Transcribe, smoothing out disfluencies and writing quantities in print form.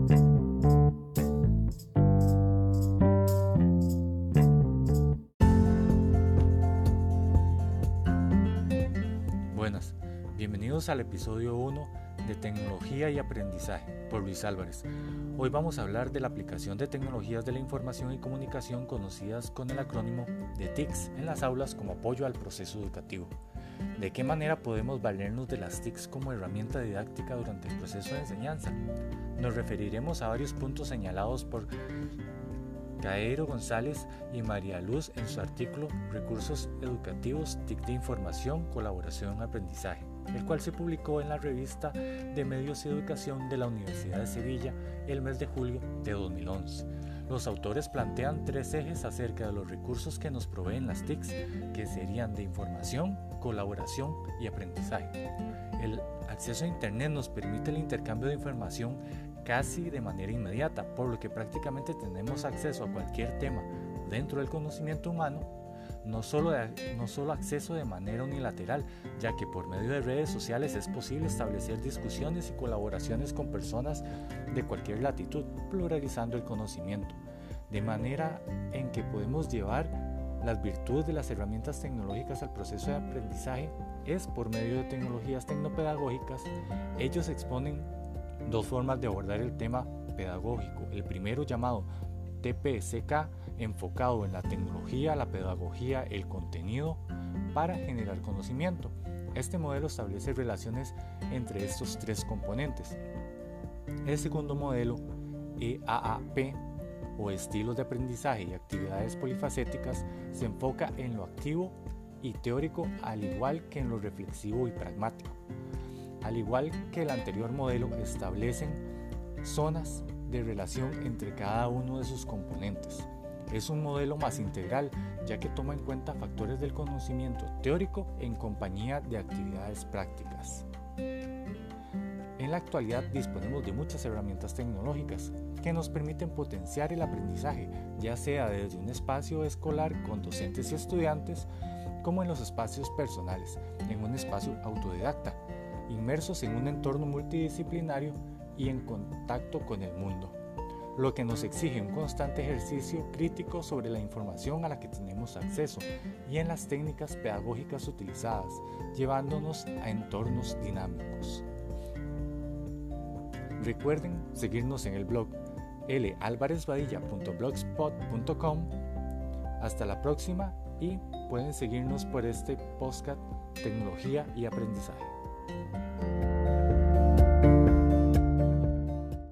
Buenas, bienvenidos al episodio 1 de Tecnología y Aprendizaje por Luis Álvarez. Hoy vamos a hablar de la aplicación de tecnologías de la información y comunicación conocidas con el acrónimo de TICs en las aulas como apoyo al proceso educativo. ¿De qué manera podemos valernos de las TICs como herramienta didáctica durante el proceso de enseñanza? Nos referiremos a varios puntos señalados por Caeiro González y María Luz en su artículo Recursos Educativos, TIC de Información, Colaboración, Aprendizaje, el cual se publicó en la revista de Medios y Educación de la Universidad de Sevilla el mes de julio de 2011. Los autores plantean tres ejes acerca de los recursos que nos proveen las TICs, que serían de información, colaboración y aprendizaje. El acceso a Internet nos permite el intercambio de información casi de manera inmediata, por lo que prácticamente tenemos acceso a cualquier tema dentro del conocimiento humano, no solo acceso de manera unilateral, ya que por medio de redes sociales es posible establecer discusiones y colaboraciones con personas de cualquier latitud, pluralizando el conocimiento, de manera en que podemos llevar las virtudes de las herramientas tecnológicas al proceso de aprendizaje es por medio de tecnologías tecnopedagógicas. Ellos exponen dos formas de abordar el tema pedagógico. El primero, llamado TPCK, enfocado en la tecnología, la pedagogía, el contenido para generar conocimiento. Este modelo establece relaciones entre estos tres componentes. El segundo modelo, EAAP, o estilos de aprendizaje y actividades polifacéticas, se enfoca en lo activo y teórico, al igual que en lo reflexivo y pragmático. Al igual que el anterior modelo, establecen zonas de relación entre cada uno de sus componentes. Es un modelo más integral, ya que toma en cuenta factores del conocimiento teórico en compañía de actividades prácticas. En la actualidad disponemos de muchas herramientas tecnológicas que nos permiten potenciar el aprendizaje, ya sea desde un espacio escolar con docentes y estudiantes, como en los espacios personales, en un espacio autodidacta, inmersos en un entorno multidisciplinario y en contacto con el mundo, lo que nos exige un constante ejercicio crítico sobre la información a la que tenemos acceso y en las técnicas pedagógicas utilizadas, llevándonos a entornos dinámicos. Recuerden seguirnos en el blog lalvarezbadilla.blogspot.com. Hasta la próxima y pueden seguirnos por este podcast Tecnología y Aprendizaje.